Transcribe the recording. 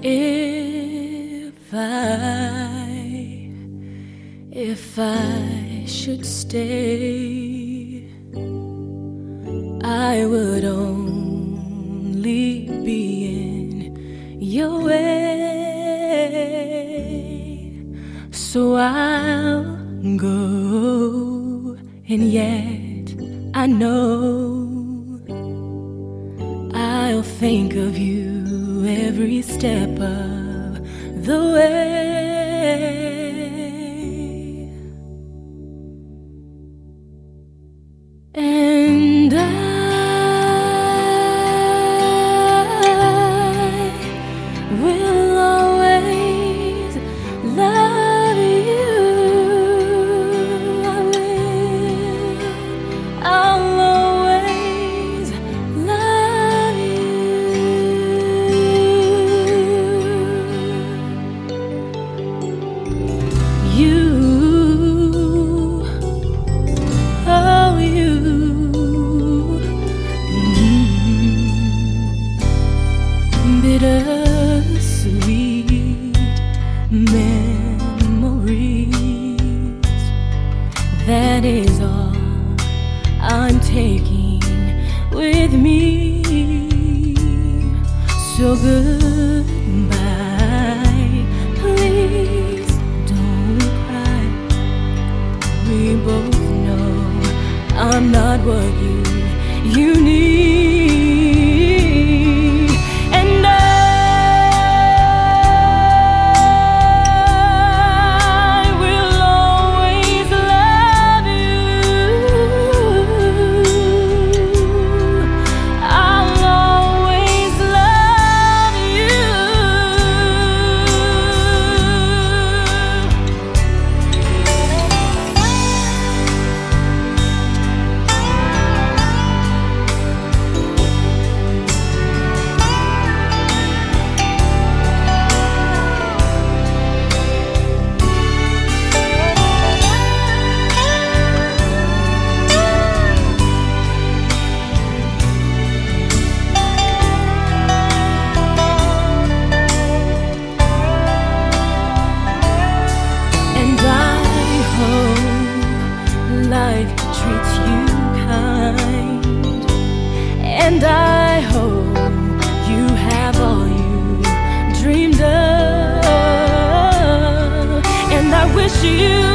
If I should stay, I would only be in your way. So I'll go, and yet I know I'll think of you every step of the way. And I will always love you. I'll always love you. Bittersweet memories, that is all I'm taking with me. So goodbye, please don't cry. We both know I'm not what you need. Life treats you kind, and I hope you have all you dreamed of, and I wish you